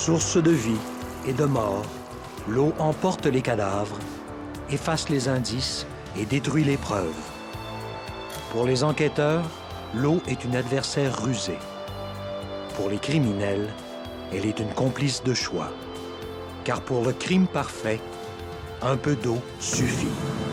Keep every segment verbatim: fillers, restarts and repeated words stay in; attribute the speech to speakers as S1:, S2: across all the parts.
S1: Source de vie et de mort, l'eau emporte les cadavres, efface les indices et détruit les preuves. Pour les enquêteurs, l'eau est une adversaire rusée. Pour les criminels, elle est une complice de choix. Car pour le crime parfait, un peu d'eau suffit.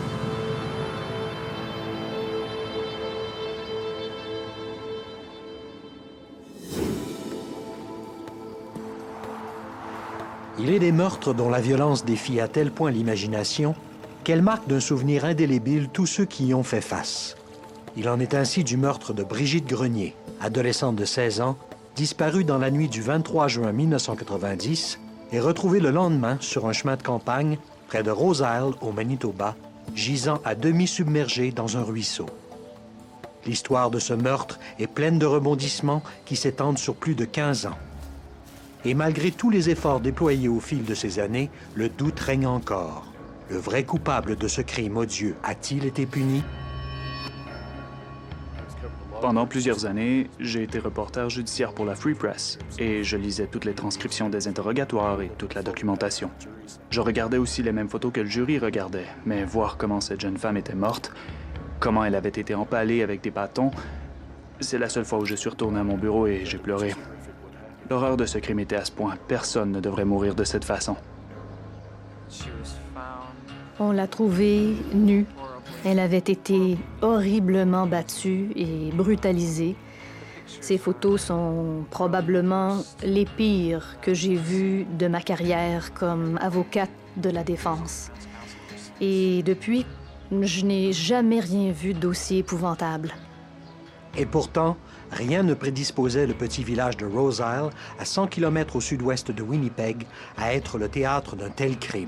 S1: Il est des meurtres dont la violence défie à tel point l'imagination qu'elle marque d'un souvenir indélébile tous ceux qui y ont fait face. Il en est ainsi du meurtre de Brigitte Grenier, adolescente de seize ans, disparue dans la nuit du vingt-trois juin mille neuf cent quatre-vingt-dix et retrouvée le lendemain sur un chemin de campagne près de Rose Isle, au Manitoba, gisant à demi submergée dans un ruisseau. L'histoire de ce meurtre est pleine de rebondissements qui s'étendent sur plus de quinze ans. Et malgré tous les efforts déployés au fil de ces années, le doute règne encore. Le vrai coupable de ce crime odieux a-t-il été puni?
S2: Pendant plusieurs années, j'ai été reporter judiciaire pour la Free Press et je lisais toutes les transcriptions des interrogatoires et toute la documentation. Je regardais aussi les mêmes photos que le jury regardait, mais voir comment cette jeune femme était morte, comment elle avait été empalée avec des bâtons, c'est la seule fois où je suis retourné à mon bureau et j'ai pleuré. L'horreur de ce crime était à ce point. Personne ne devrait mourir de cette façon.
S3: On l'a trouvée nue. Elle avait été horriblement battue et brutalisée. Ces photos sont probablement les pires que j'ai vues de ma carrière comme avocate de la défense. Et depuis, je n'ai jamais rien vu d'aussi épouvantable.
S1: Et pourtant, rien ne prédisposait le petit village de Rose Isle, à cent kilomètres au sud-ouest de Winnipeg, à être le théâtre d'un tel crime.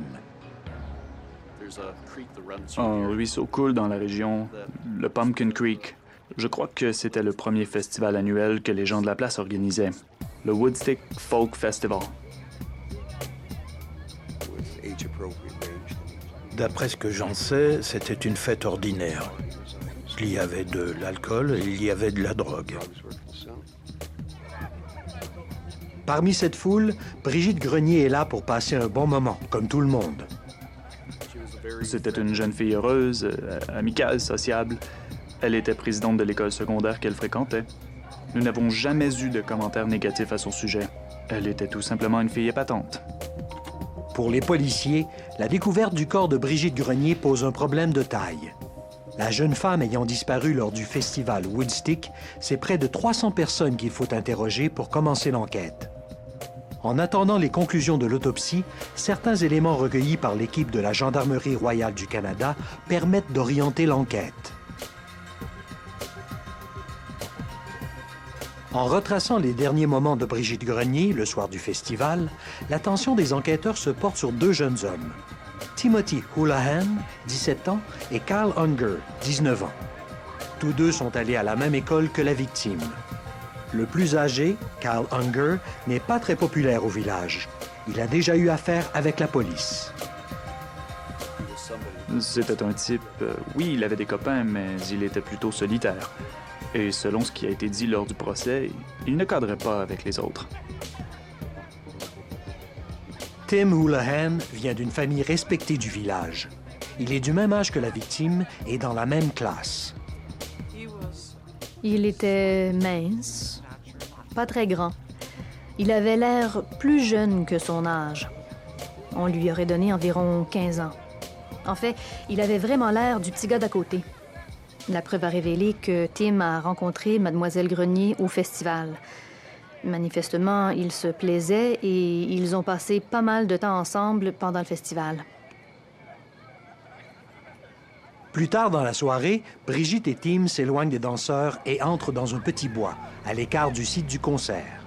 S2: Un ruisseau coule dans la région, le Pumpkin Creek. Je crois que c'était le premier festival annuel que les gens de la place organisaient, le Woodstick Folk Festival.
S4: D'après ce que j'en sais, c'était une fête ordinaire. Il y avait de l'alcool et il y avait de la drogue.
S1: Parmi cette foule, Brigitte Grenier est là pour passer un bon moment, comme tout le monde.
S2: C'était une jeune fille heureuse, euh, amicale, sociable. Elle était présidente de l'école secondaire qu'elle fréquentait. Nous n'avons jamais eu de commentaires négatifs à son sujet. Elle était tout simplement une fille épatante.
S1: Pour les policiers, la découverte du corps de Brigitte Grenier pose un problème de taille. La jeune femme ayant disparu lors du festival Woodstick, c'est près de trois cents personnes qu'il faut interroger pour commencer l'enquête. En attendant les conclusions de l'autopsie, certains éléments recueillis par l'équipe de la Gendarmerie royale du Canada permettent d'orienter l'enquête. En retraçant les derniers moments de Brigitte Grenier, le soir du festival, l'attention des enquêteurs se porte sur deux jeunes hommes. Timothy Houlihan, dix-sept ans, et Kyle Unger, dix-neuf ans. Tous deux sont allés à la même école que la victime. Le plus âgé, Kyle Unger, n'est pas très populaire au village. Il a déjà eu affaire avec la police.
S2: C'était un type... Euh, oui, il avait des copains, mais il était plutôt solitaire. Et selon ce qui a été dit lors du procès, il ne cadrait pas avec les autres.
S1: Tim Houlihan vient d'une famille respectée du village. Il est du même âge que la victime et dans la même classe.
S3: Il était mince, pas très grand. Il avait l'air plus jeune que son âge. On lui aurait donné environ quinze ans. En fait, il avait vraiment l'air du petit gars d'à côté. La preuve a révélé que Tim a rencontré Mademoiselle Grenier au festival. Manifestement, ils se plaisaient et ils ont passé pas mal de temps ensemble pendant le festival.
S1: Plus tard dans la soirée, Brigitte et Tim s'éloignent des danseurs et entrent dans un petit bois, à l'écart du site du concert.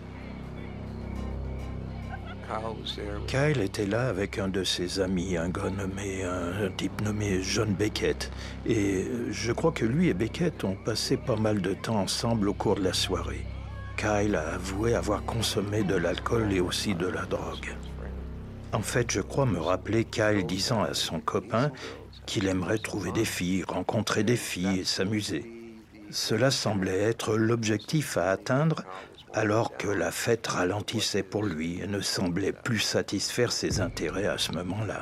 S4: Kyle était là avec un de ses amis, un gars nommé, un, un type nommé John Beckett. Et je crois que lui et Beckett ont passé pas mal de temps ensemble au cours de la soirée. Kyle a avoué avoir consommé de l'alcool et aussi de la drogue. En fait, je crois me rappeler Kyle disant à son copain qu'il aimerait trouver des filles, rencontrer des filles et s'amuser. Cela semblait être l'objectif à atteindre alors que la fête ralentissait pour lui et ne semblait plus satisfaire ses intérêts à ce moment-là.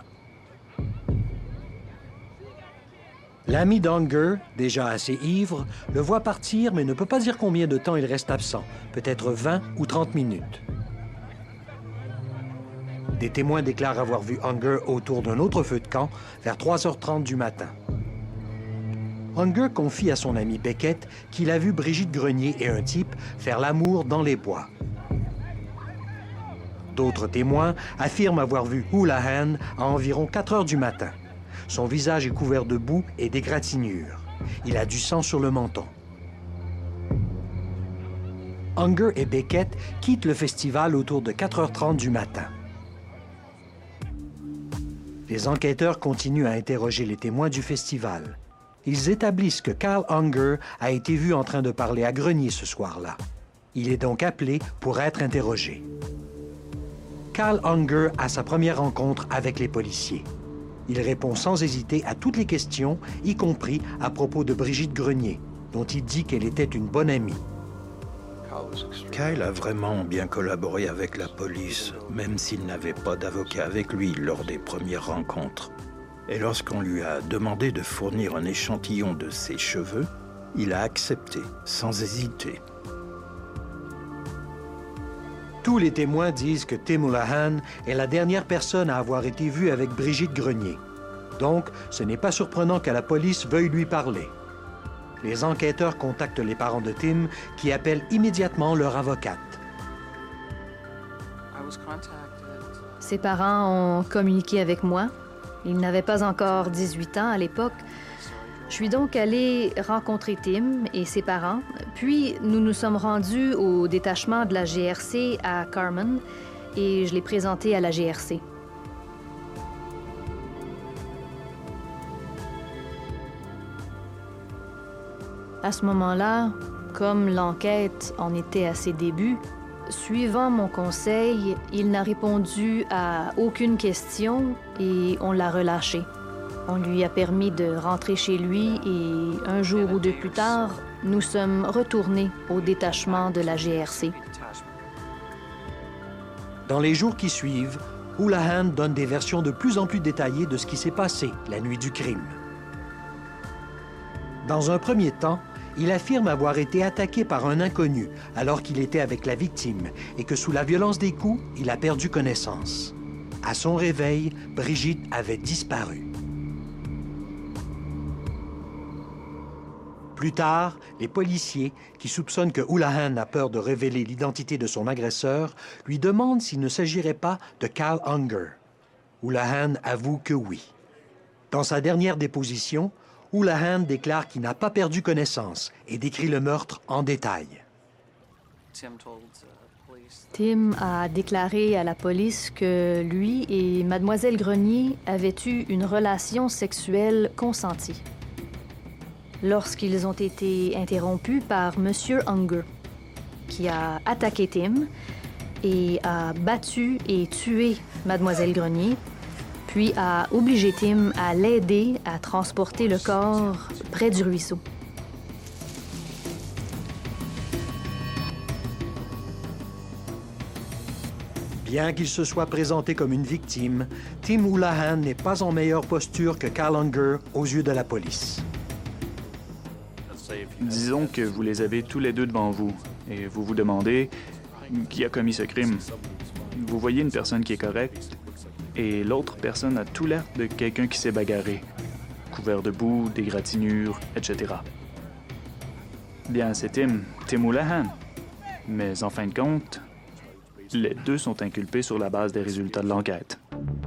S1: L'ami d'Unger, déjà assez ivre, le voit partir mais ne peut pas dire combien de temps il reste absent, peut-être vingt ou trente minutes. Des témoins déclarent avoir vu Unger autour d'un autre feu de camp vers trois heures trente du matin. Unger confie à son ami Beckett qu'il a vu Brigitte Grenier et un type faire l'amour dans les bois. D'autres témoins affirment avoir vu Houlihan à environ quatre heures du matin. Son visage est couvert de boue et d'égratignures. Il a du sang sur le menton. Unger et Beckett quittent le festival autour de quatre heures trente du matin. Les enquêteurs continuent à interroger les témoins du festival. Ils établissent que Carl Unger a été vu en train de parler à Grenier ce soir-là. Il est donc appelé pour être interrogé. Carl Unger a sa première rencontre avec les policiers. Il répond sans hésiter à toutes les questions, y compris à propos de Brigitte Grenier, dont il dit qu'elle était une bonne amie.
S4: Kyle a vraiment bien collaboré avec la police, même s'il n'avait pas d'avocat avec lui lors des premières rencontres. Et lorsqu'on lui a demandé de fournir un échantillon de ses cheveux, il a accepté, sans hésiter.
S1: Tous les témoins disent que Tim Houlihan est la dernière personne à avoir été vue avec Brigitte Grenier. Donc, ce n'est pas surprenant que la police veuille lui parler. Les enquêteurs contactent les parents de Tim, qui appellent immédiatement leur avocate.
S3: Ses parents ont communiqué avec moi. Il n'avait pas encore dix-huit ans à l'époque. Je suis donc allée rencontrer Tim et ses parents, puis nous nous sommes rendus au détachement de la G R C à Carman et je l'ai présenté à la G R C. À ce moment-là, comme l'enquête en était à ses débuts, suivant mon conseil, il n'a répondu à aucune question et on l'a relâché. On lui a permis de rentrer chez lui et un jour ou deux plus tard, nous sommes retournés au détachement de la G R C.
S1: Dans les jours qui suivent, Houlihan donne des versions de plus en plus détaillées de ce qui s'est passé la nuit du crime. Dans un premier temps, il affirme avoir été attaqué par un inconnu alors qu'il était avec la victime et que sous la violence des coups, il a perdu connaissance. À son réveil, Brigitte avait disparu. Plus tard, les policiers, qui soupçonnent que Houlihan a peur de révéler l'identité de son agresseur, lui demandent s'il ne s'agirait pas de Carl Unger. Houlihan avoue que oui. Dans sa dernière déposition, Houlihan déclare qu'il n'a pas perdu connaissance et décrit le meurtre en détail.
S3: Tim a déclaré à la police que lui et Mademoiselle Grenier avaient eu une relation sexuelle consentie. Lorsqu'ils ont été interrompus par Monsieur Unger, qui a attaqué Tim et a battu et tué Mademoiselle Grenier, puis a obligé Tim à l'aider à transporter le corps près du ruisseau.
S1: Bien qu'il se soit présenté comme une victime, Tim Houlihan n'est pas en meilleure posture que Carl Unger aux yeux de la police.
S2: Disons que vous les avez tous les deux devant vous et vous vous demandez qui a commis ce crime. Vous voyez une personne qui est correcte et l'autre personne a tout l'air de quelqu'un qui s'est bagarré, couvert de boue, d'égratignures, et cetera. Bien, c'est Tim, Tim Houlihan. Mais en fin de compte, les deux sont inculpés sur la base des résultats de l'enquête.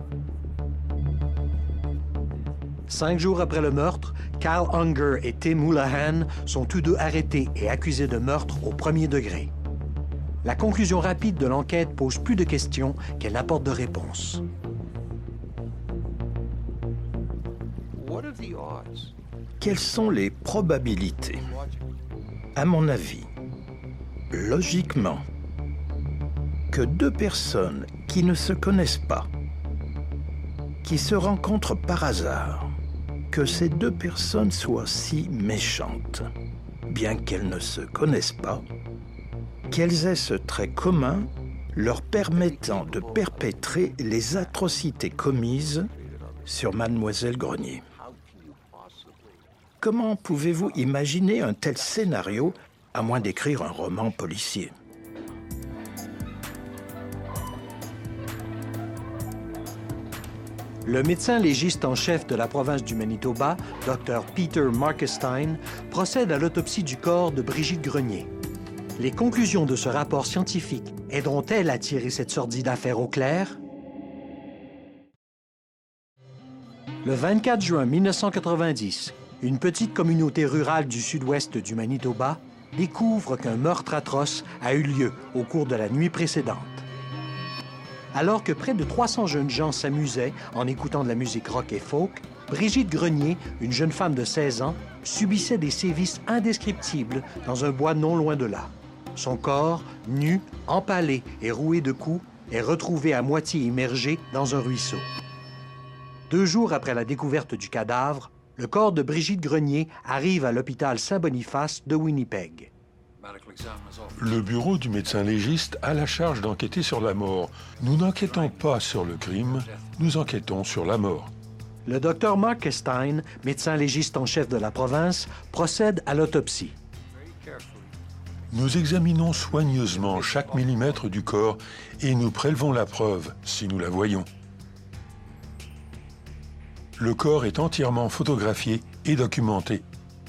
S1: Cinq jours après le meurtre, Carl Unger et Tim Houlihan sont tous deux arrêtés et accusés de meurtre au premier degré. La conclusion rapide de l'enquête pose plus de questions qu'elle n'apporte de réponses.
S4: Quelles sont les probabilités? À mon avis, logiquement, que deux personnes qui ne se connaissent pas, qui se rencontrent par hasard, que ces deux personnes soient si méchantes, bien qu'elles ne se connaissent pas, qu'elles aient ce trait commun leur permettant de perpétrer les atrocités commises sur Mademoiselle Grenier. Comment pouvez-vous imaginer un tel scénario, à moins d'écrire un roman policier?
S1: Le médecin légiste en chef de la province du Manitoba, Dr Peter Markestein, procède à l'autopsie du corps de Brigitte Grenier. Les conclusions de ce rapport scientifique aideront-elles à tirer cette sordide affaire au clair? Le vingt-quatre juin mille neuf cent quatre-vingt-dix, une petite communauté rurale du sud-ouest du Manitoba découvre qu'un meurtre atroce a eu lieu au cours de la nuit précédente. Alors que près de trois cents jeunes gens s'amusaient en écoutant de la musique rock et folk, Brigitte Grenier, une jeune femme de seize ans, subissait des sévices indescriptibles dans un bois non loin de là. Son corps, nu, empalé et roué de coups, est retrouvé à moitié immergé dans un ruisseau. Deux jours après la découverte du cadavre, le corps de Brigitte Grenier arrive à l'hôpital Saint-Boniface de Winnipeg.
S5: Le bureau du médecin légiste a la charge d'enquêter sur la mort. Nous n'enquêtons pas sur le crime, nous enquêtons sur la mort.
S1: Le docteur Markestein, médecin légiste en chef de la province, procède à l'autopsie.
S5: Nous examinons soigneusement chaque millimètre du corps et nous prélevons la preuve, si nous la voyons. Le corps est entièrement photographié et documenté.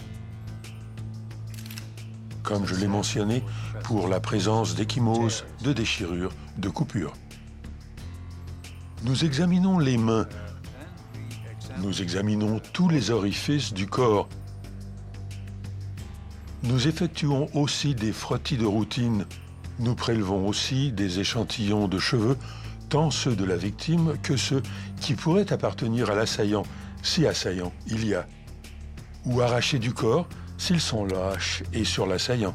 S5: Comme je l'ai mentionné, pour la présence d'ecchymoses, de déchirures, de coupures. Nous examinons les mains. Nous examinons tous les orifices du corps. Nous effectuons aussi des frottis de routine. Nous prélevons aussi des échantillons de cheveux, tant ceux de la victime que ceux qui pourraient appartenir à l'assaillant, si assaillant il y a, ou arrachés du corps, s'ils sont lâches et sur l'assaillant.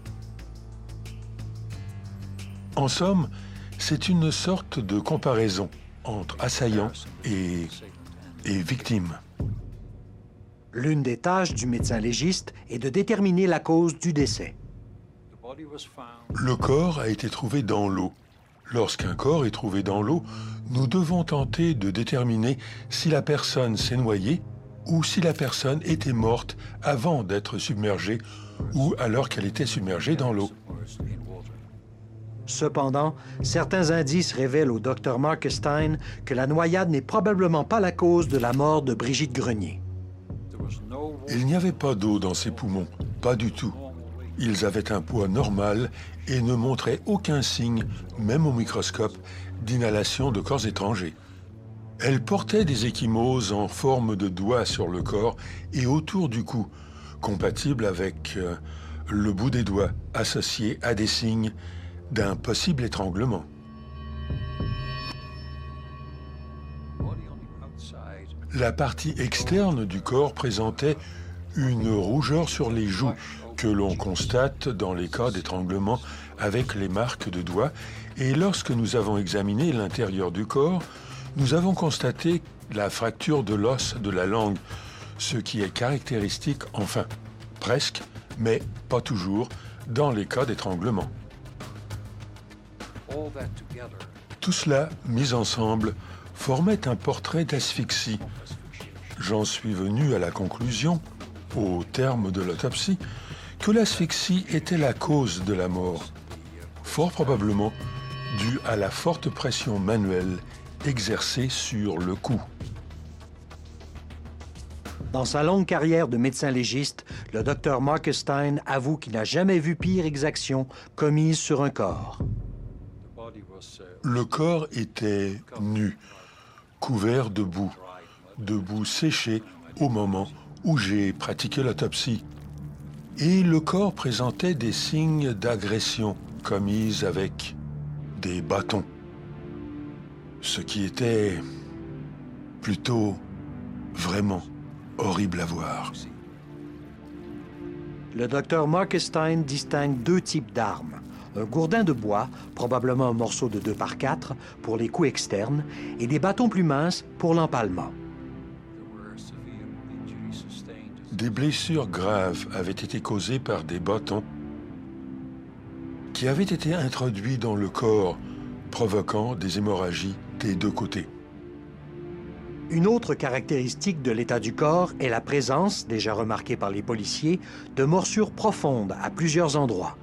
S5: En somme, c'est une sorte de comparaison entre assaillant et, et victime.
S1: L'une des tâches du médecin légiste est de déterminer la cause du décès.
S5: Le corps a été trouvé dans l'eau. Lorsqu'un corps est trouvé dans l'eau, nous devons tenter de déterminer si la personne s'est noyée ou si la personne était morte avant d'être submergée ou alors qu'elle était submergée dans l'eau.
S1: Cependant, certains indices révèlent au docteur Markestein que la noyade n'est probablement pas la cause de la mort de Brigitte Grenier.
S5: Il n'y avait pas d'eau dans ses poumons, pas du tout. Ils avaient un poids normal et ne montraient aucun signe, même au microscope, d'inhalation de corps étrangers. Elle portait des ecchymoses en forme de doigts sur le corps et autour du cou, compatibles avec euh, le bout des doigts associés à des signes d'un possible étranglement. La partie externe du corps présentait une rougeur sur les joues que l'on constate dans les cas d'étranglement avec les marques de doigts. Et lorsque nous avons examiné l'intérieur du corps, nous avons constaté la fracture de l'os de la langue, ce qui est caractéristique, enfin, presque, mais pas toujours, dans les cas d'étranglement. Tout cela, mis ensemble, formait un portrait d'asphyxie. J'en suis venu à la conclusion, au terme de l'autopsie, que l'asphyxie était la cause de la mort, fort probablement due à la forte pression manuelle exercée sur le cou.
S1: Dans sa longue carrière de médecin légiste, le docteur Markestein avoue qu'il n'a jamais vu pire exaction commise sur un corps.
S5: Le corps était nu, couvert de boue, de boue séchée au moment où j'ai pratiqué l'autopsie. Et le corps présentait des signes d'agression commise avec des bâtons. Ce qui était plutôt vraiment horrible à voir.
S1: Le docteur Markestein distingue deux types d'armes. Un gourdin de bois, probablement un morceau de deux par quatre, pour les coups externes, et des bâtons plus minces pour l'empalement.
S5: Des blessures graves avaient été causées par des bâtons, qui avait été introduit dans le corps, provoquant des hémorragies des deux côtés.
S1: Une autre caractéristique de l'état du corps est la présence, déjà remarquée par les policiers, de morsures profondes à plusieurs endroits.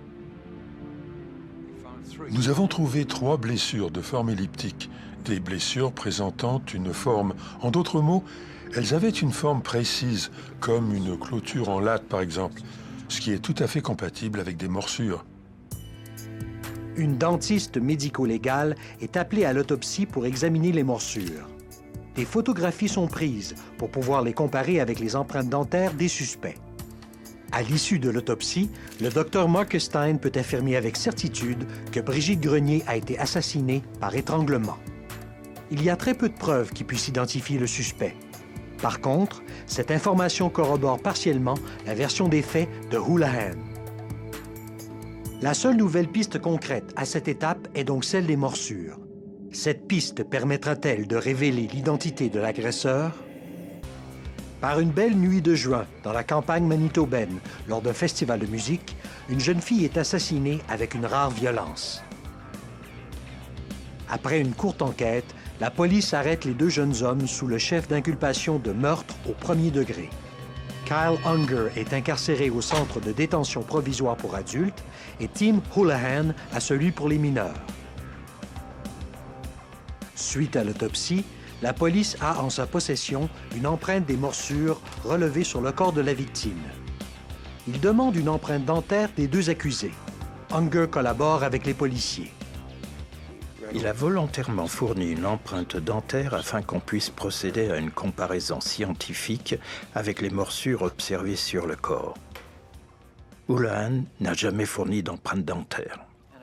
S5: Nous avons trouvé trois blessures de forme elliptique, des blessures présentant une forme. En d'autres mots, elles avaient une forme précise, comme une clôture en latte par exemple, ce qui est tout à fait compatible avec des morsures.
S1: Une dentiste médico-légale est appelée à l'autopsie pour examiner les morsures. Des photographies sont prises pour pouvoir les comparer avec les empreintes dentaires des suspects. À l'issue de l'autopsie, le docteur Markestein peut affirmer avec certitude que Brigitte Grenier a été assassinée par étranglement. Il y a très peu de preuves qui puissent identifier le suspect. Par contre, cette information corrobore partiellement la version des faits de Houlihan. La seule nouvelle piste concrète à cette étape est donc celle des morsures. Cette piste permettra-t-elle de révéler l'identité de l'agresseur? Par une belle nuit de juin, dans la campagne manitobaine, lors d'un festival de musique, une jeune fille est assassinée avec une rare violence. Après une courte enquête, la police arrête les deux jeunes hommes sous le chef d'inculpation de meurtre au premier degré. Kyle Unger est incarcéré au centre de détention provisoire pour adultes et Tim Houlihan à celui pour les mineurs. Suite à l'autopsie, la police a en sa possession une empreinte des morsures relevée sur le corps de la victime. Il demande une empreinte dentaire des deux accusés. Unger collabore avec les policiers.
S4: Il a volontairement fourni une empreinte dentaire afin qu'on puisse procéder à une comparaison scientifique avec les morsures observées sur le corps. Houlihan n'a jamais fourni d'empreinte dentaire.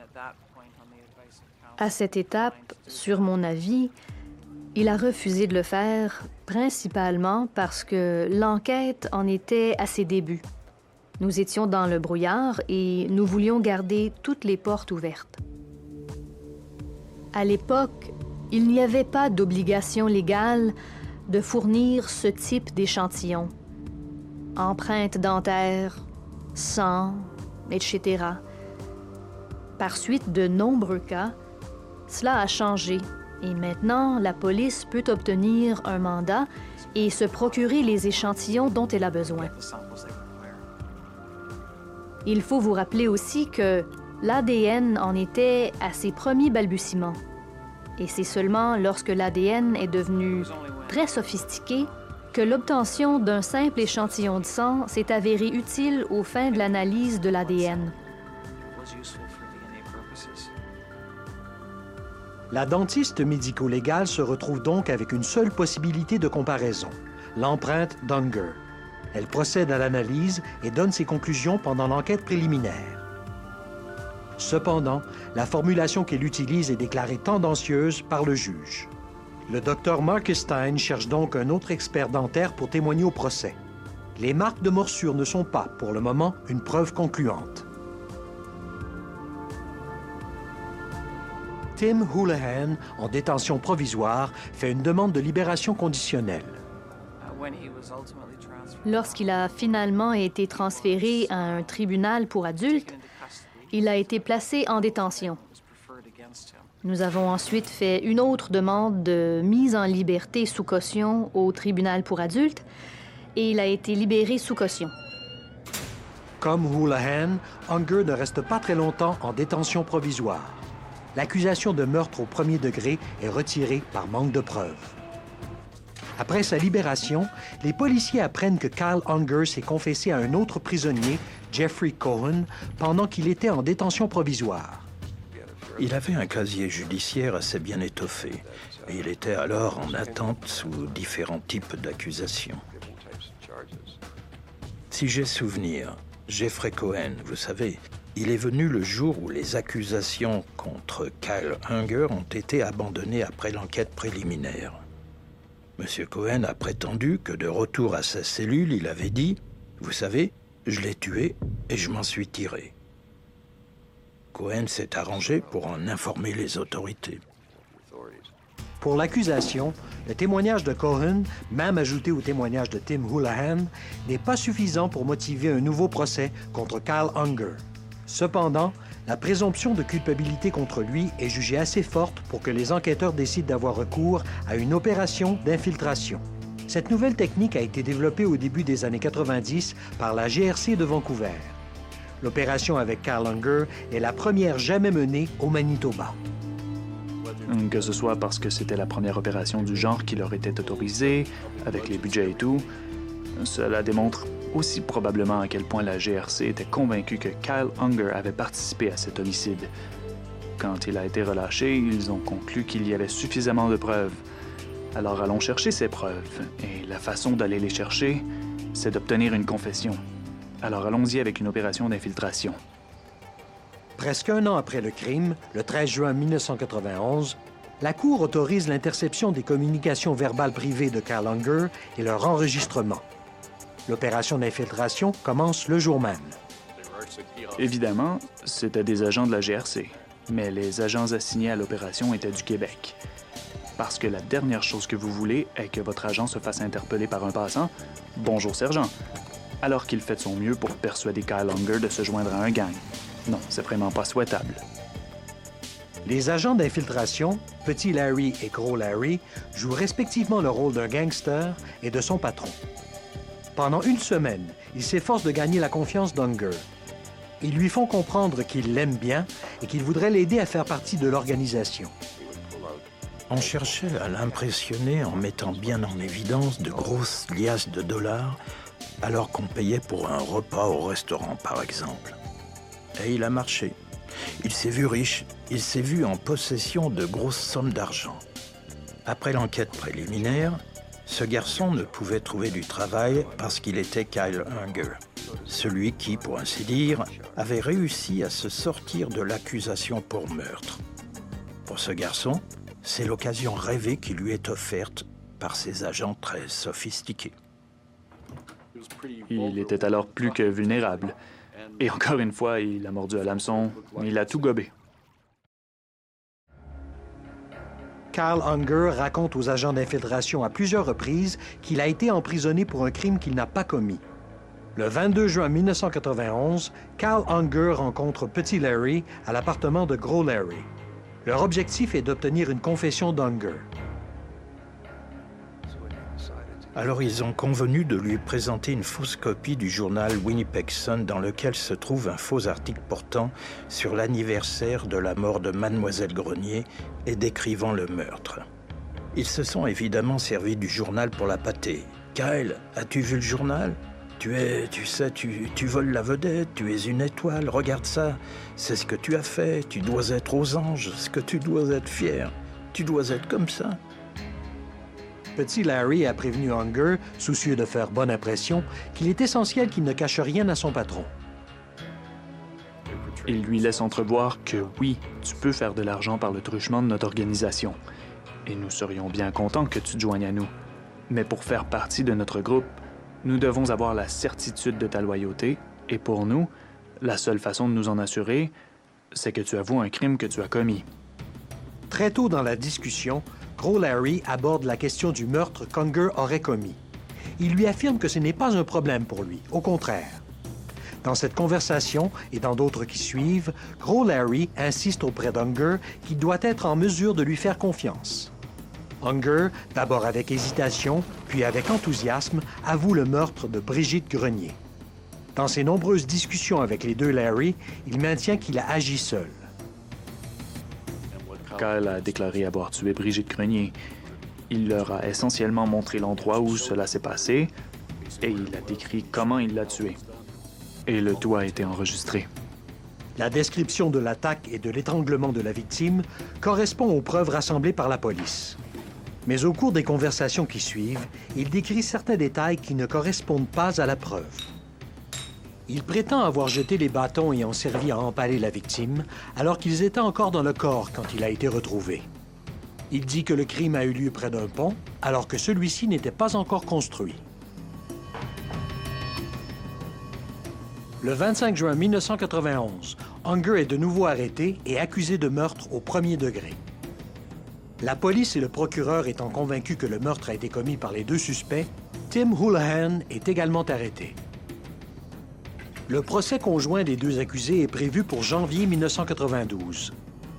S3: À cette étape, sur mon avis, il a refusé de le faire, principalement parce que l'enquête en était à ses débuts. Nous étions dans le brouillard et nous voulions garder toutes les portes ouvertes. À l'époque, il n'y avait pas d'obligation légale de fournir ce type d'échantillon. Empreintes dentaires, sang, et cetera. Par suite de nombreux cas, cela a changé et maintenant la police peut obtenir un mandat et se procurer les échantillons dont elle a besoin. Il faut vous rappeler aussi que l'A D N en était à ses premiers balbutiements. Et c'est seulement lorsque l'A D N est devenu très sophistiqué que l'obtention d'un simple échantillon de sang s'est avérée utile aux fins de l'analyse de l'A D N.
S1: La dentiste médico-légale se retrouve donc avec une seule possibilité de comparaison, l'empreinte d'Unger. Elle procède à l'analyse et donne ses conclusions pendant l'enquête préliminaire. Cependant, la formulation qu'elle utilise est déclarée tendancieuse par le juge. Le docteur Markestein cherche donc un autre expert dentaire pour témoigner au procès. Les marques de morsure ne sont pas, pour le moment, une preuve concluante. Tim Houlihan, en détention provisoire, fait une demande de libération conditionnelle.
S3: Lorsqu'il a finalement été transféré à un tribunal pour adultes, il a été placé en détention. Nous avons ensuite fait une autre demande de mise en liberté sous caution au tribunal pour adultes et il a été libéré sous caution.
S1: Comme Houlihan, Unger ne reste pas très longtemps en détention provisoire. L'accusation de meurtre au premier degré est retirée par manque de preuves. Après sa libération, les policiers apprennent que Kyle Unger s'est confessé à un autre prisonnier, Jeffrey Cohen, pendant qu'il était en détention provisoire.
S4: Il avait un casier judiciaire assez bien étoffé et il était alors en attente sous différents types d'accusations. Si j'ai souvenir, Jeffrey Cohen, vous savez, il est venu le jour où les accusations contre Kyle Unger ont été abandonnées après l'enquête préliminaire. Monsieur Cohen a prétendu que de retour à sa cellule, il avait dit « Vous savez, je l'ai tué et je m'en suis tiré. » Cohen s'est arrangé pour en informer les autorités.
S1: Pour l'accusation, le témoignage de Cohen, même ajouté au témoignage de Tim Houlihan, n'est pas suffisant pour motiver un nouveau procès contre Kyle Unger. Cependant, la présomption de culpabilité contre lui est jugée assez forte pour que les enquêteurs décident d'avoir recours à une opération d'infiltration. Cette nouvelle technique a été développée au début des années quatre-vingt-dix par la G R C de Vancouver. L'opération avec Kyle Unger est la première jamais menée au Manitoba.
S2: Que ce soit parce que c'était la première opération du genre qui leur était autorisée, avec les budgets et tout, cela démontre aussi probablement à quel point la G R C était convaincue que Kyle Unger avait participé à cet homicide. Quand il a été relâché, ils ont conclu qu'il y avait suffisamment de preuves. Alors allons chercher ces preuves, et la façon d'aller les chercher, c'est d'obtenir une confession. Alors allons-y avec une opération d'infiltration.
S1: Presque un an après le crime, le treize juin mille neuf cent quatre-vingt-onze, la Cour autorise l'interception des communications verbales privées de Kyle Unger et leur enregistrement. L'opération d'infiltration commence le jour même.
S2: Évidemment, c'était des agents de la G R C, mais les agents assignés à l'opération étaient du Québec. Parce que la dernière chose que vous voulez est que votre agent se fasse interpeller par un passant. « Bonjour, sergent », alors qu'il fait de son mieux pour persuader Kyle Unger de se joindre à un gang. Non, c'est vraiment pas souhaitable.
S1: Les agents d'infiltration, Petit Larry et Gros Larry, jouent respectivement le rôle d'un gangster et de son patron. Pendant une semaine, ils s'efforcent de gagner la confiance d'Unger. Ils lui font comprendre qu'ils l'aiment bien et qu'ils voudraient l'aider à faire partie de l'organisation.
S4: On cherchait à l'impressionner en mettant bien en évidence de grosses liasses de dollars alors qu'on payait pour un repas au restaurant, par exemple. Et il a marché. Il s'est vu riche, il s'est vu en possession de grosses sommes d'argent. Après l'enquête préliminaire, ce garçon ne pouvait trouver du travail parce qu'il était Kyle Unger, celui qui, pour ainsi dire, avait réussi à se sortir de l'accusation pour meurtre. Pour ce garçon, c'est l'occasion rêvée qui lui est offerte par ses agents très sophistiqués.
S2: Il était alors plus que vulnérable. Et encore une fois, il a mordu à l'hameçon, il a tout gobé.
S1: Kyle Unger raconte aux agents d'infiltration à plusieurs reprises qu'il a été emprisonné pour un crime qu'il n'a pas commis. Le vingt-deux juin mille neuf cent quatre-vingt-onze, Kyle Unger rencontre Petit Larry à l'appartement de Gros Larry. Leur objectif est d'obtenir une confession d'Unger.
S4: Alors ils ont convenu de lui présenter une fausse copie du journal Winnipeg Sun dans lequel se trouve un faux article portant sur l'anniversaire de la mort de Mademoiselle Grenier et décrivant le meurtre. Ils se sont évidemment servis du journal pour la pâter. « Kyle, as-tu vu le journal ? Tu es, tu sais, tu, tu voles la vedette, tu es une étoile, regarde ça. C'est ce que tu as fait, tu dois être aux anges, ce que tu dois être fier. Tu dois être comme ça. »
S1: Petit Larry a prévenu Unger, soucieux de faire bonne impression, qu'il est essentiel qu'il ne cache rien à son patron.
S2: Il lui laisse entrevoir que oui, tu peux faire de l'argent par le truchement de notre organisation. Et nous serions bien contents que tu te joignes à nous. Mais pour faire partie de notre groupe, nous devons avoir la certitude de ta loyauté, et pour nous, la seule façon de nous en assurer, c'est que tu avoues un crime que tu as commis.
S1: Très tôt dans la discussion, Gros Larry aborde la question du meurtre qu'Unger aurait commis. Il lui affirme que ce n'est pas un problème pour lui, au contraire. Dans cette conversation et dans d'autres qui suivent, Gros Larry insiste auprès d'Unger qu'il doit être en mesure de lui faire confiance. Unger, d'abord avec hésitation, puis avec enthousiasme, avoue le meurtre de Brigitte Grenier. Dans ses nombreuses discussions avec les deux Larry, il maintient qu'il a agi seul.
S2: Kyle a déclaré avoir tué Brigitte Grenier. Il leur a essentiellement montré l'endroit où cela s'est passé et il a décrit comment il l'a tué. Et le tout a été enregistré.
S1: La description de l'attaque et de l'étranglement de la victime correspond aux preuves rassemblées par la police. Mais au cours des conversations qui suivent, il décrit certains détails qui ne correspondent pas à la preuve. Il prétend avoir jeté les bâtons ayant servi à empaler la victime, alors qu'ils étaient encore dans le corps quand il a été retrouvé. Il dit que le crime a eu lieu près d'un pont, alors que celui-ci n'était pas encore construit. Le vingt-cinq juin mille neuf cent quatre-vingt-onze, Unger est de nouveau arrêté et accusé de meurtre au premier degré. La police et le procureur étant convaincus que le meurtre a été commis par les deux suspects, Tim Houlihan est également arrêté. Le procès conjoint des deux accusés est prévu pour janvier mille neuf cent quatre-vingt-douze.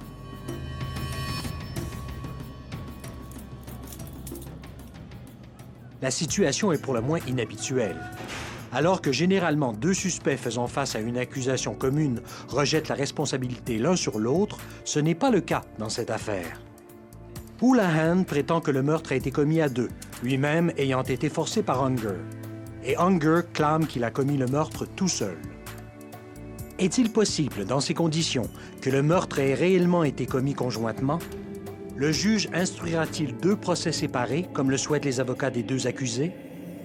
S1: La situation est pour le moins inhabituelle. Alors que généralement deux suspects faisant face à une accusation commune rejettent la responsabilité l'un sur l'autre, ce n'est pas le cas dans cette affaire. Houlihan prétend que le meurtre a été commis à deux, lui-même ayant été forcé par Unger. Et Unger clame qu'il a commis le meurtre tout seul. Est-il possible, dans ces conditions, que le meurtre ait réellement été commis conjointement? Le juge instruira-t-il deux procès séparés, comme le souhaitent les avocats des deux accusés?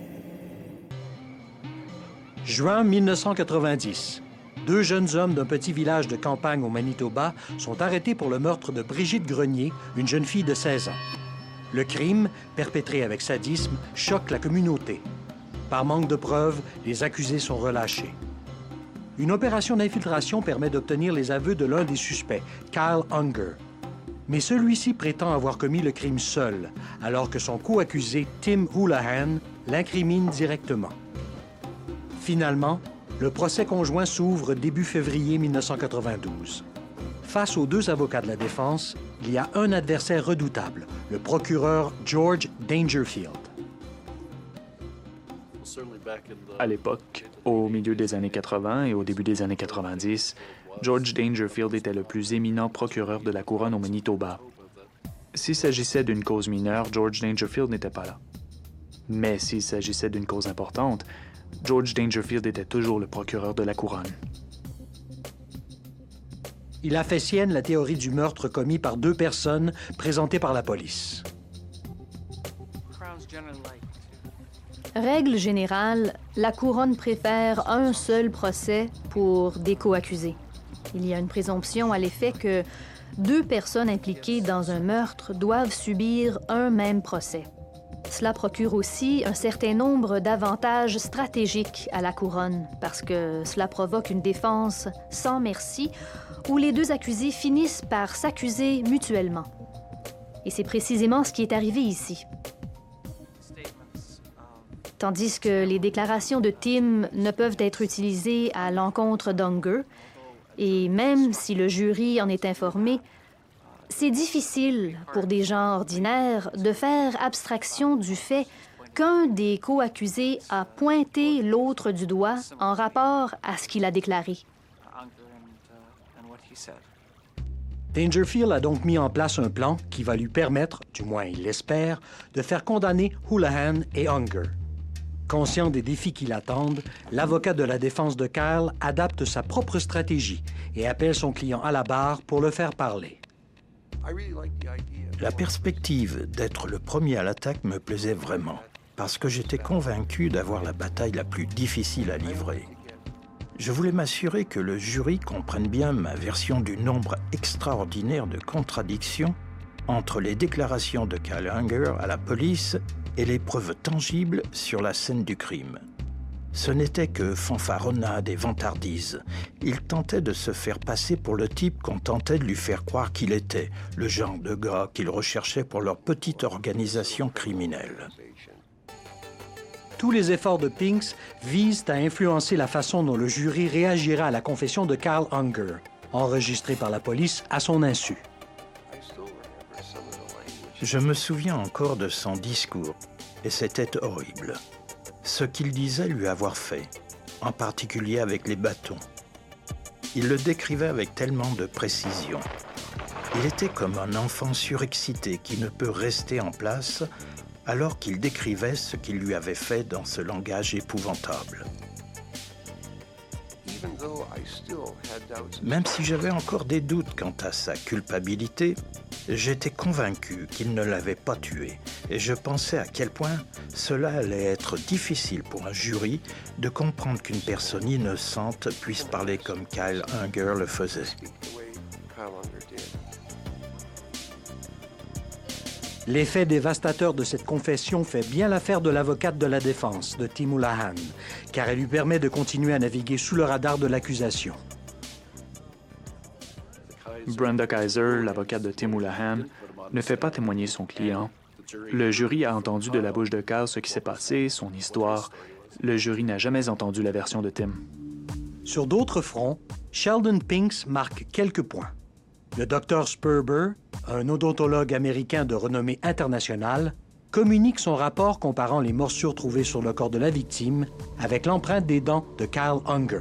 S1: Juin mille neuf cent quatre-vingt-dix. Deux jeunes hommes d'un petit village de campagne au Manitoba sont arrêtés pour le meurtre de Brigitte Grenier, une jeune fille de seize ans. Le crime, perpétré avec sadisme, choque la communauté. Par manque de preuves, les accusés sont relâchés. Une opération d'infiltration permet d'obtenir les aveux de l'un des suspects, Kyle Unger. Mais celui-ci prétend avoir commis le crime seul, alors que son co-accusé, Tim Houlihan, l'incrimine directement. Finalement, le procès conjoint s'ouvre début février mille neuf cent quatre-vingt-douze. Face aux deux avocats de la défense, il y a un adversaire redoutable, le procureur George Dangerfield.
S2: À l'époque, au milieu des années quatre-vingt et au début des années quatre-vingt-dix, George Dangerfield était le plus éminent procureur de la couronne au Manitoba. S'il s'agissait d'une cause mineure, George Dangerfield n'était pas là. Mais s'il s'agissait d'une cause importante, George Dangerfield était toujours le procureur de la couronne.
S1: Il a fait sienne la théorie du meurtre commis par deux personnes présentées par la police.
S3: Règle générale, la couronne préfère un seul procès pour des co-accusés. Il y a une présomption à l'effet que deux personnes impliquées dans un meurtre doivent subir un même procès. Cela procure aussi un certain nombre d'avantages stratégiques à la couronne, parce que cela provoque une défense sans merci, où les deux accusés finissent par s'accuser mutuellement. Et c'est précisément ce qui est arrivé ici. Tandis que les déclarations de Tim ne peuvent être utilisées à l'encontre d'Unger, et même si le jury en est informé, c'est difficile pour des gens ordinaires de faire abstraction du fait qu'un des co-accusés a pointé l'autre du doigt en rapport à ce qu'il a déclaré.
S1: Dangerfield a donc mis en place un plan qui va lui permettre, du moins il l'espère, de faire condamner Houlihan et Unger. Conscient des défis qui l'attendent, l'avocat de la défense de Kyle adapte sa propre stratégie et appelle son client à la barre pour le faire parler.
S4: La perspective d'être le premier à l'attaque me plaisait vraiment, parce que j'étais convaincu d'avoir la bataille la plus difficile à livrer. Je voulais m'assurer que le jury comprenne bien ma version du nombre extraordinaire de contradictions entre les déclarations de Kyle Unger à la police et les preuves tangibles sur la scène du crime. Ce n'était que fanfaronnade et vantardise. Il tentait de se faire passer pour le type qu'on tentait de lui faire croire qu'il était, le genre de gars qu'il recherchait pour leur petite organisation criminelle.
S1: Tous les efforts de Pinks visent à influencer la façon dont le jury réagira à la confession de Kyle Unger, enregistrée par la police à son insu.
S4: Je me souviens encore de son discours, et c'était horrible. Ce qu'il disait lui avoir fait, en particulier avec les bâtons. Il le décrivait avec tellement de précision. Il était comme un enfant surexcité qui ne peut rester en place alors qu'il décrivait ce qu'il lui avait fait dans ce langage épouvantable. Même si j'avais encore des doutes quant à sa culpabilité, j'étais convaincu qu'il ne l'avait pas tué et je pensais à quel point cela allait être difficile pour un jury de comprendre qu'une personne innocente puisse parler comme Kyle Unger le faisait.
S1: L'effet dévastateur de cette confession fait bien l'affaire de l'avocate de la défense, de Tim Houlihan, car elle lui permet de continuer à naviguer sous le radar de l'accusation.
S2: Brenda Kaiser, l'avocate de Tim Houlihan, ne fait pas témoigner son client. Le jury a entendu de la bouche de Kyle ce qui s'est passé, son histoire. Le jury n'a jamais entendu la version de Tim.
S1: Sur d'autres fronts, Sheldon Pinks marque quelques points. Le docteur Sperber, un odontologue américain de renommée internationale, communique son rapport comparant les morsures trouvées sur le corps de la victime avec l'empreinte des dents de Kyle Unger.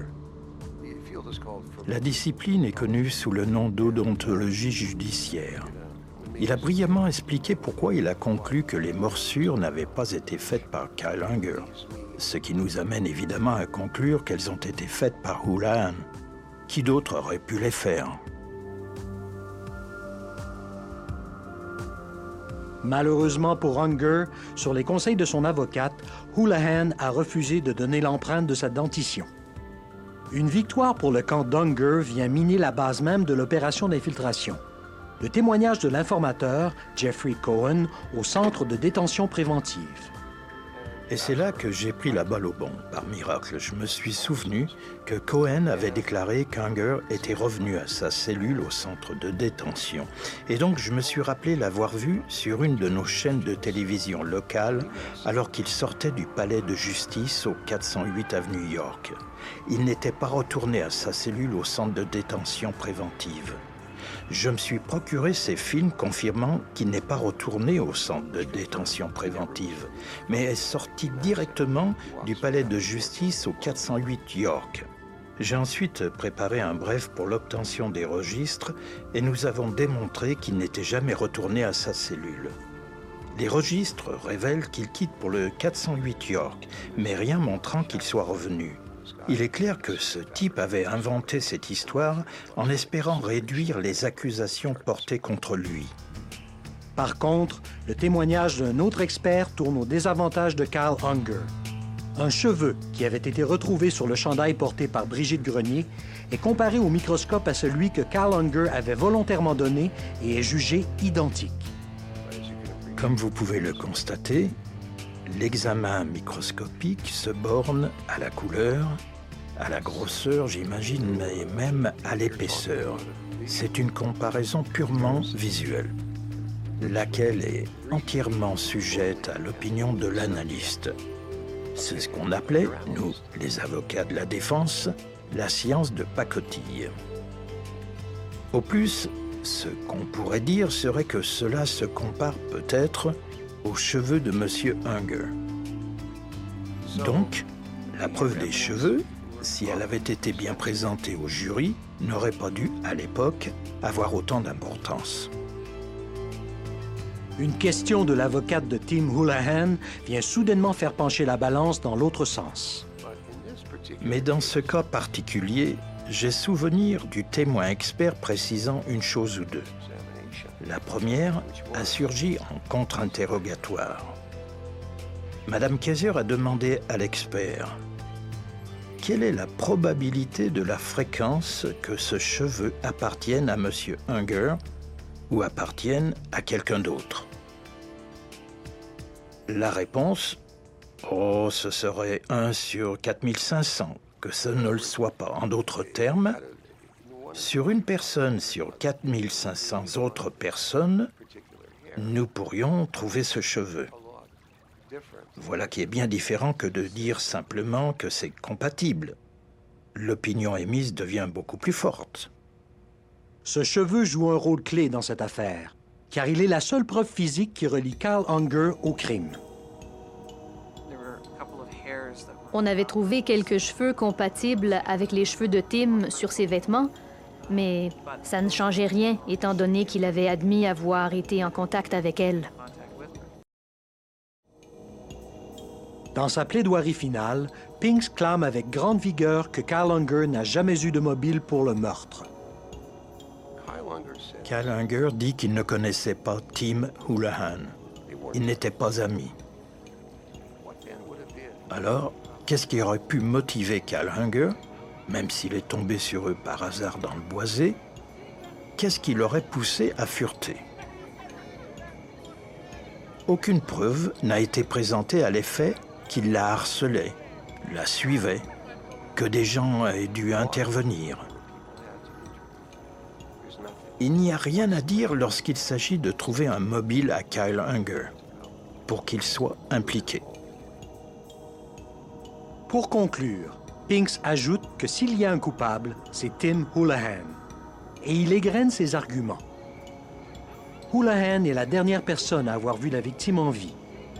S4: La discipline est connue sous le nom d'odontologie judiciaire. Il a brillamment expliqué pourquoi il a conclu que les morsures n'avaient pas été faites par Kyle Unger, ce qui nous amène évidemment à conclure qu'elles ont été faites par Houlihan. Qui d'autre aurait pu les faire?
S1: Malheureusement pour Unger, sur les conseils de son avocate, Houlihan a refusé de donner l'empreinte de sa dentition. Une victoire pour le camp d'Unger vient miner la base même de l'opération d'infiltration. Le témoignage de l'informateur, Jeffrey Cohen, au centre de détention préventive.
S4: Et c'est là que j'ai pris la balle au bond. Par miracle, je me suis souvenu que Cohen avait déclaré qu'Unger était revenu à sa cellule au centre de détention. Et donc, je me suis rappelé l'avoir vu sur une de nos chaînes de télévision locales alors qu'il sortait du palais de justice au quatre cent huit avenue York. Il n'était pas retourné à sa cellule au centre de détention préventive. Je me suis procuré ces films confirmant qu'il n'est pas retourné au centre de détention préventive, mais est sorti directement du palais de justice au quatre cent huit York. J'ai ensuite préparé un bref pour l'obtention des registres et nous avons démontré qu'il n'était jamais retourné à sa cellule. Les registres révèlent qu'il quitte pour le quatre cent huit York, mais rien montrant qu'il soit revenu. Il est clair que ce type avait inventé cette histoire en espérant réduire les accusations portées contre lui.
S1: Par contre, le témoignage d'un autre expert tourne au désavantage de Kyle Unger. Un cheveu qui avait été retrouvé sur le chandail porté par Brigitte Grenier est comparé au microscope à celui que Kyle Unger avait volontairement donné et est jugé identique.
S4: Comme vous pouvez le constater, l'examen microscopique se borne à la couleur, à la grosseur, j'imagine, mais même à l'épaisseur. C'est une comparaison purement visuelle, laquelle est entièrement sujette à l'opinion de l'analyste. C'est ce qu'on appelait, nous, les avocats de la défense, la science de pacotille. Au plus, ce qu'on pourrait dire serait que cela se compare peut-être aux cheveux de M. Unger. Donc, la preuve des cheveux, si elle avait été bien présentée au jury, n'aurait pas dû, à l'époque, avoir autant d'importance.
S1: Une question de l'avocate de Tim Houlihan vient soudainement faire pencher la balance dans l'autre sens.
S4: Mais dans ce cas particulier, j'ai souvenir du témoin expert précisant une chose ou deux. La première a surgi en contre-interrogatoire. Madame Kaiser a demandé à l'expert « Quelle est la probabilité de la fréquence que ce cheveu appartienne à M. Unger ou appartienne à quelqu'un d'autre ?» La réponse « Oh, ce serait un sur quatre mille cinq cents, que ce ne le soit pas. En d'autres termes, sur une personne sur quatre mille cinq cents autres personnes, nous pourrions trouver ce cheveu. » Voilà qui est bien différent que de dire simplement que c'est compatible. L'opinion émise devient beaucoup plus forte.
S1: Ce cheveu joue un rôle clé dans cette affaire, car il est la seule preuve physique qui relie Kyle Unger au crime.
S3: On avait trouvé quelques cheveux compatibles avec les cheveux de Tim sur ses vêtements, mais ça ne changeait rien étant donné qu'il avait admis avoir été en contact avec elle.
S1: Dans sa plaidoirie finale, Pinks clame avec grande vigueur que Kyle Unger n'a jamais eu de mobile pour le meurtre.
S4: Kyle Unger dit qu'il ne connaissait pas Tim Houlihan. Ils n'étaient pas amis. Alors, qu'est-ce qui aurait pu motiver Kyle Unger, même s'il est tombé sur eux par hasard dans le boisé, qu'est-ce qui l'aurait poussé à fureter? Aucune preuve n'a été présentée à l'effet qu'il la harcelait, la suivait, que des gens aient dû intervenir. Il n'y a rien à dire lorsqu'il s'agit de trouver un mobile à Kyle Unger, pour qu'il soit impliqué.
S1: Pour conclure, Pinks ajoute que s'il y a un coupable, c'est Tim Houlihan. Et il égrène ses arguments. Houlihan est la dernière personne à avoir vu la victime en vie.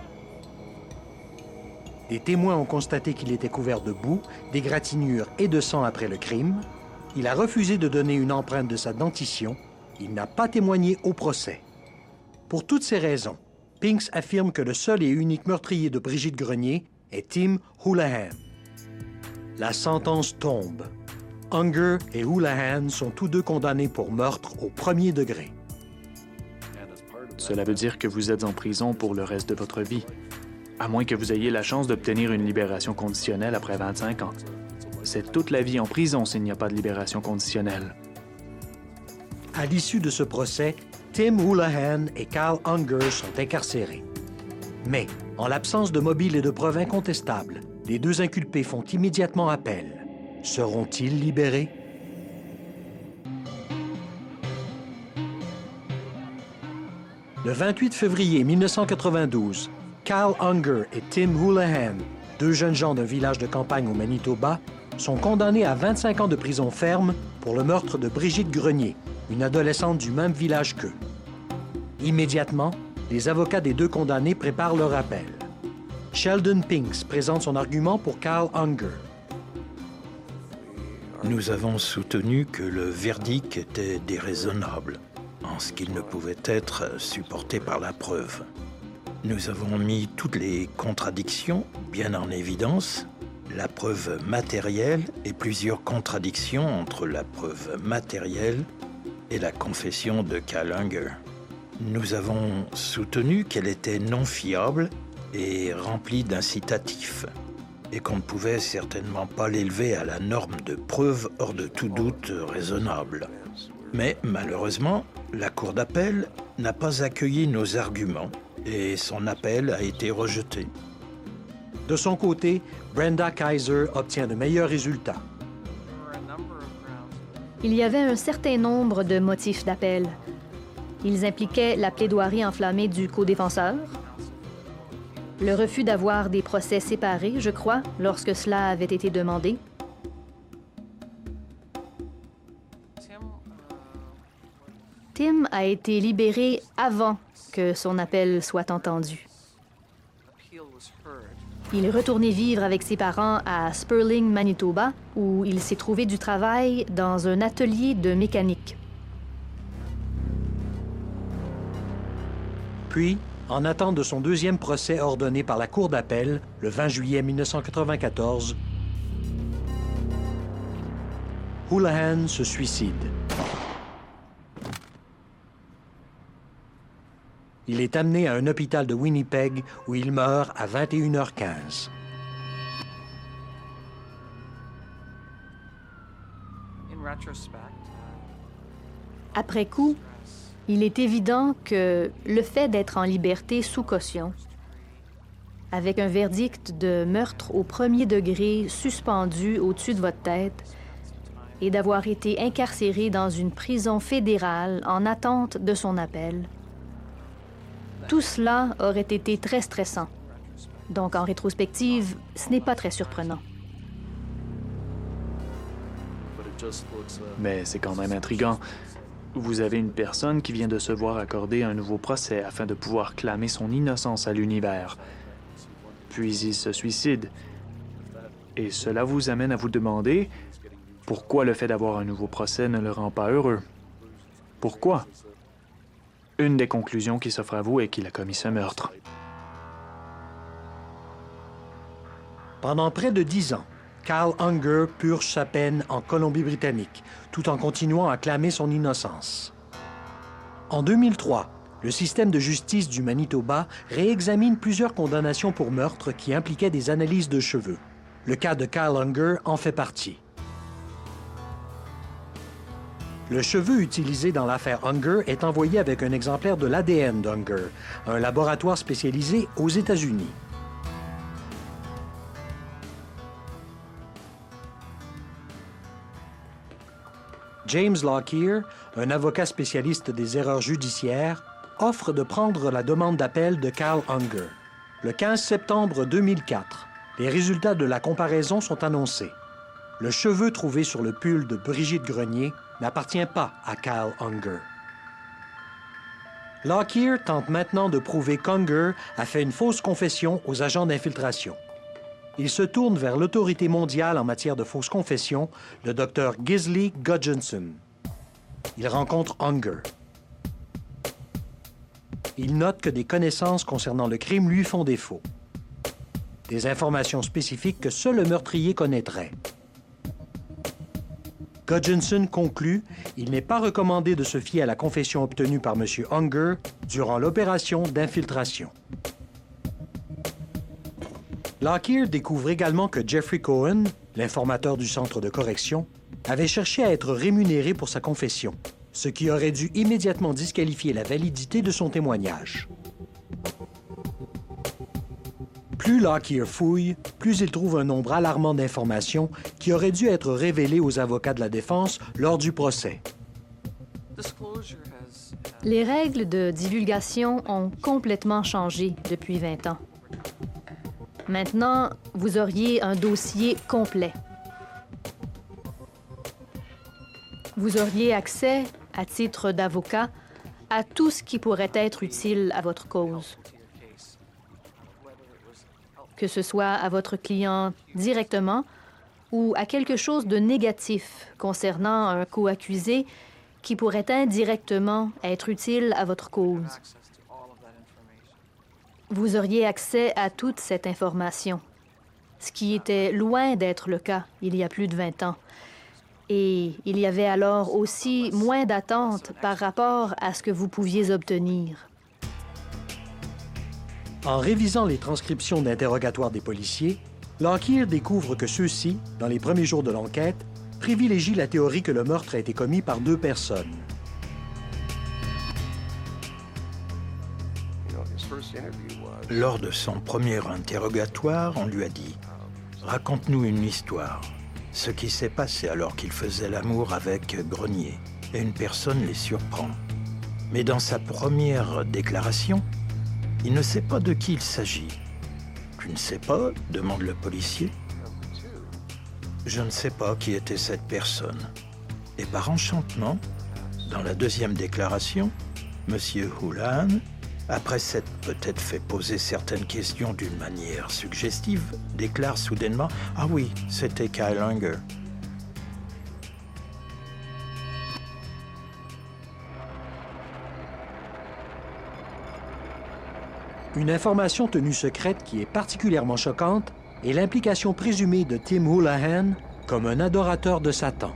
S1: Des témoins ont constaté qu'il était couvert de boue, d'égratignures et de sang après le crime. Il a refusé de donner une empreinte de sa dentition. Il n'a pas témoigné au procès. Pour toutes ces raisons, Pinks affirme que le seul et unique meurtrier de Brigitte Grenier est Tim Houlihan. La sentence tombe. Unger et Houlihan sont tous deux condamnés pour meurtre au premier degré.
S2: Cela veut dire que vous êtes en prison pour le reste de votre vie, à moins que vous ayez la chance d'obtenir une libération conditionnelle après vingt-cinq ans. C'est toute la vie en prison s'il n'y a pas de libération conditionnelle.
S1: À l'issue de ce procès, Tim Houlihan et Carl Unger sont incarcérés. Mais, en l'absence de mobile et de preuves incontestables, les deux inculpés font immédiatement appel. Seront-ils libérés? Le vingt-huit février mille neuf cent quatre-vingt-douze, Carl Unger et Tim Houlihan, deux jeunes gens d'un village de campagne au Manitoba, sont condamnés à vingt-cinq ans de prison ferme pour le meurtre de Brigitte Grenier, une adolescente du même village qu'eux. Immédiatement, les avocats des deux condamnés préparent leur appel. Sheldon Pinks présente son argument pour Carl Unger.
S4: Nous avons soutenu que le verdict était déraisonnable, en ce qu'il ne pouvait être supporté par la preuve. Nous avons mis toutes les contradictions bien en évidence, la preuve matérielle et plusieurs contradictions entre la preuve matérielle et la confession de Carl Unger. Nous avons soutenu qu'elle était non fiable et remplie d'incitatifs, et qu'on ne pouvait certainement pas l'élever à la norme de preuve hors de tout doute raisonnable. Mais malheureusement, la Cour d'appel n'a pas accueilli nos arguments et son appel a été rejeté.
S1: De son côté, Brenda Kaiser obtient de meilleurs résultats.
S3: Il y avait un certain nombre de motifs d'appel. Ils impliquaient la plaidoirie enflammée du co-défenseur, le refus d'avoir des procès séparés, je crois, lorsque cela avait été demandé. Tim a été libéré avant que son appel soit entendu. Il est retourné vivre avec ses parents à Sperling, Manitoba, où il s'est trouvé du travail dans un atelier de mécanique.
S1: Puis, en attente de son deuxième procès ordonné par la Cour d'appel, le vingt juillet mille neuf cent quatre-vingt-quatorze, Houlihan se suicide. Il est amené à un hôpital de Winnipeg où il meurt à vingt et une heures quinze.
S3: Après coup, il est évident que le fait d'être en liberté sous caution, avec un verdict de meurtre au premier degré suspendu au-dessus de votre tête, et d'avoir été incarcéré dans une prison fédérale en attente de son appel, tout cela aurait été très stressant. Donc, en rétrospective, ce n'est pas très surprenant.
S2: Mais c'est quand même intriguant. Vous avez une personne qui vient de se voir accorder un nouveau procès afin de pouvoir clamer son innocence à l'univers. Puis il se suicide. Et cela vous amène à vous demander pourquoi le fait d'avoir un nouveau procès ne le rend pas heureux. Pourquoi? Une des conclusions qui s'offre à vous est qu'il a commis ce meurtre.
S1: Pendant près de dix ans, Carl Unger purge sa peine en Colombie-Britannique, tout en continuant à clamer son innocence. En deux mille trois, le système de justice du Manitoba réexamine plusieurs condamnations pour meurtre qui impliquaient des analyses de cheveux. Le cas de Carl Unger en fait partie. Le cheveu utilisé dans l'affaire Unger est envoyé avec un exemplaire de l'A D N d'Unger, un laboratoire spécialisé aux États-Unis. James Lockyer, un avocat spécialiste des erreurs judiciaires, offre de prendre la demande d'appel de Carl Unger. Le quinze septembre deux mille quatre, les résultats de la comparaison sont annoncés. le cheveu trouvé sur le pull de Brigitte Grenier n'appartient pas à Kyle Unger. Lockyer tente maintenant de prouver qu'Unger a fait une fausse confession aux agents d'infiltration. Il se tourne vers l'autorité mondiale en matière de fausses confessions, le docteur Gisli Gudjonsson. Il rencontre Unger. Il note que des connaissances concernant le crime lui font défaut. Des informations spécifiques que seul le meurtrier connaîtrait. Gudjonsson conclut qu'il n'est pas recommandé de se fier à la confession obtenue par M. Unger durant l'opération d'infiltration. Lockyer découvre également que Jeffrey Cohen, l'informateur du centre de correction, avait cherché à être rémunéré pour sa confession, ce qui aurait dû immédiatement disqualifier la validité de son témoignage. Plus Lockyer fouille, plus il trouve un nombre alarmant d'informations qui auraient dû être révélées aux avocats de la défense lors du procès.
S3: Les règles de divulgation ont complètement changé depuis vingt ans. Maintenant, vous auriez un dossier complet. Vous auriez accès, à titre d'avocat, à tout ce qui pourrait être utile à votre cause. Que ce soit à votre client directement ou à quelque chose de négatif concernant un co-accusé qui pourrait indirectement être utile à votre cause. Vous auriez accès à toute cette information, ce qui était loin d'être le cas il y a plus de vingt ans. Et il y avait alors aussi moins d'attentes par rapport à ce que vous pouviez obtenir.
S1: En révisant les transcriptions d'interrogatoire des policiers, Lockyer découvre que ceux-ci, dans les premiers jours de l'enquête, privilégient la théorie que le meurtre a été commis par deux personnes.
S4: Lors de son premier interrogatoire, on lui a dit « Raconte-nous une histoire. Ce qui s'est passé alors qu'il faisait l'amour avec Grenier. » Et une personne les surprend. Mais dans sa première déclaration, il ne sait pas de qui il s'agit. « Tu ne sais pas ?» demande le policier. « Je ne sais pas qui était cette personne. » Et par enchantement, dans la deuxième déclaration, M. Houlihan, après s'être peut-être fait poser certaines questions d'une manière suggestive, déclare soudainement « Ah oui, c'était Kyle Unger. »
S1: Une information tenue secrète qui est particulièrement choquante est l'implication présumée de Tim Houlihan comme un adorateur de Satan.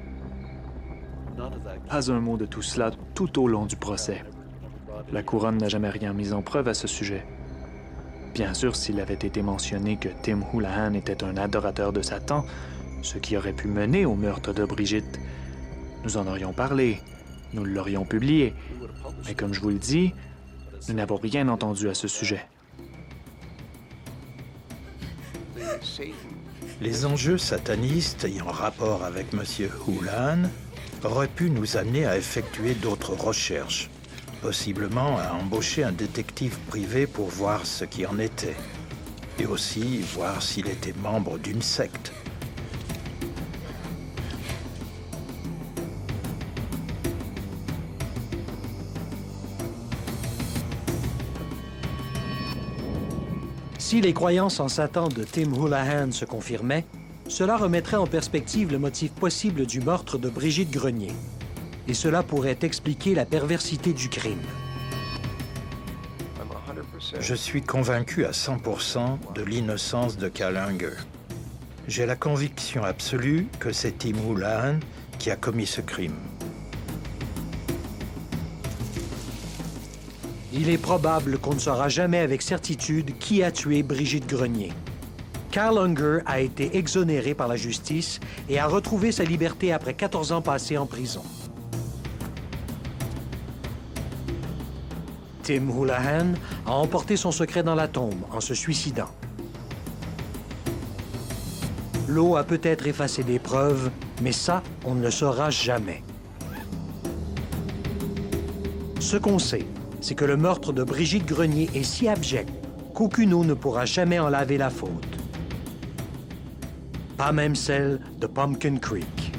S2: Pas un mot de tout cela tout au long du procès. La couronne n'a jamais rien mis en preuve à ce sujet. Bien sûr, s'il avait été mentionné que Tim Houlihan était un adorateur de Satan, ce qui aurait pu mener au meurtre de Brigitte, nous en aurions parlé, nous l'aurions publié. Mais comme je vous le dis, nous n'avons rien entendu à ce sujet.
S4: Les enjeux satanistes ayant rapport avec M. Houlihan auraient pu nous amener à effectuer d'autres recherches, possiblement à embaucher un détective privé pour voir ce qui en était, et aussi voir s'il était membre d'une secte.
S1: Si les croyances en Satan de Tim Houlihan se confirmaient, cela remettrait en perspective le motif possible du meurtre de Brigitte Grenier. Et cela pourrait expliquer la perversité du crime.
S4: Je suis convaincu à cent pour cent de l'innocence de Kyle Unger. J'ai la conviction absolue que c'est Tim Houlihan qui a commis ce crime.
S1: Il est probable qu'on ne saura jamais avec certitude qui a tué Brigitte Grenier. Kyle Unger a été exonéré par la justice et a retrouvé sa liberté après quatorze ans passés en prison. Tim Houlihan a emporté son secret dans la tombe en se suicidant. L'eau a peut-être effacé des preuves, mais ça, on ne le saura jamais. Ce qu'on sait, c'est que le meurtre de Brigitte Grenier est si abject qu'aucune eau ne pourra jamais en laver la faute. pas même celle de Pumpkin Creek.